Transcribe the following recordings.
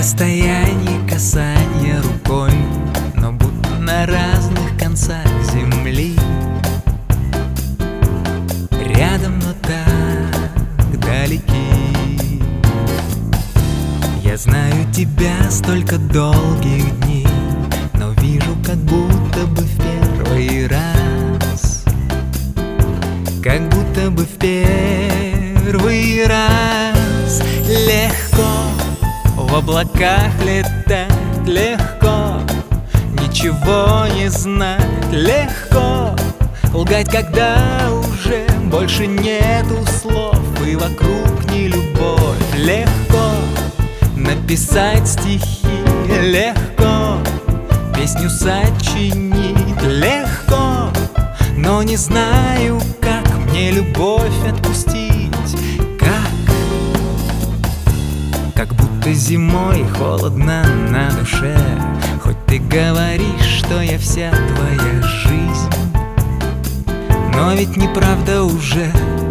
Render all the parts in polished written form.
расстоянии касания рукой, но будто на разных концах земли. Рядом, но так далеки. Я знаю тебя столько долгих дней, но вижу, как будто бы в первый раз. Как будто бы в первый раз. Легко в облаках летать, легко ничего не знать, легко лгать, когда уже больше нету слов и вокруг не любовь. Легко написать стихи, легко песню сочинить, легко, но не знаю, как мне любовь отпустить. Как будто зимой холодно на душе, хоть ты говоришь, что я вся твоя жизнь, но ведь неправда уже.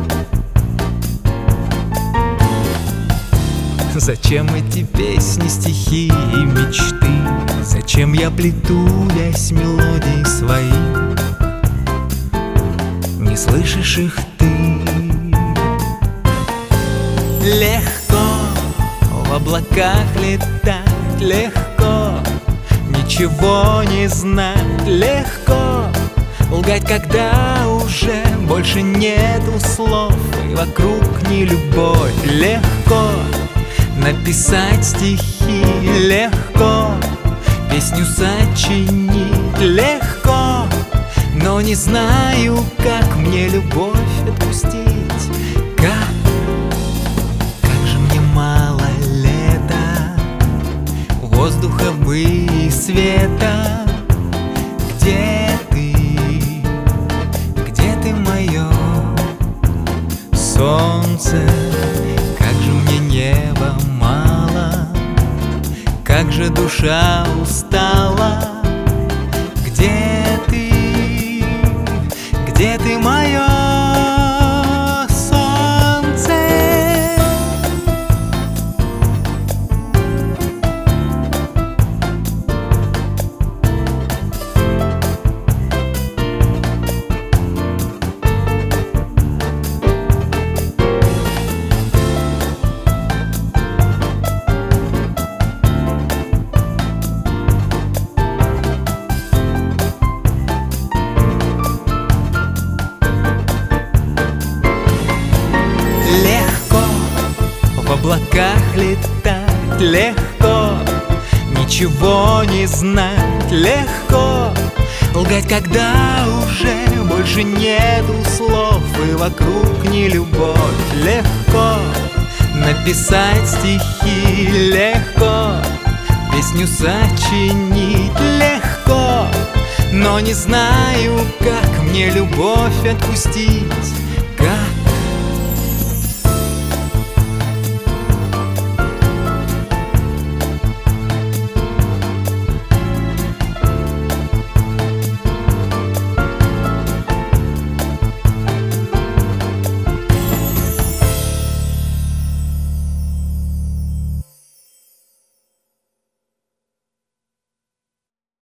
Зачем эти песни, стихи и мечты? Зачем я плету вязь мелодий своих? Не слышишь их ты? Легко в облаках летать, легко ничего не знать, легко лгать, когда уже больше нету слов и вокруг не любовь. Легко написать стихи, легко песню сочинить, легко, но не знаю, как мне любовь отпустить. Как же мне мало лета, воздуха бы и света. Где ты, мое солнце? Как же мне неба мало, как же душа устала. Где ты, мое солнце? В облаках летать, легко ничего не знать, легко лгать, когда уже больше нету слов и вокруг не любовь. Легко написать стихи, легко песню сочинить, легко, но не знаю, как мне любовь отпустить.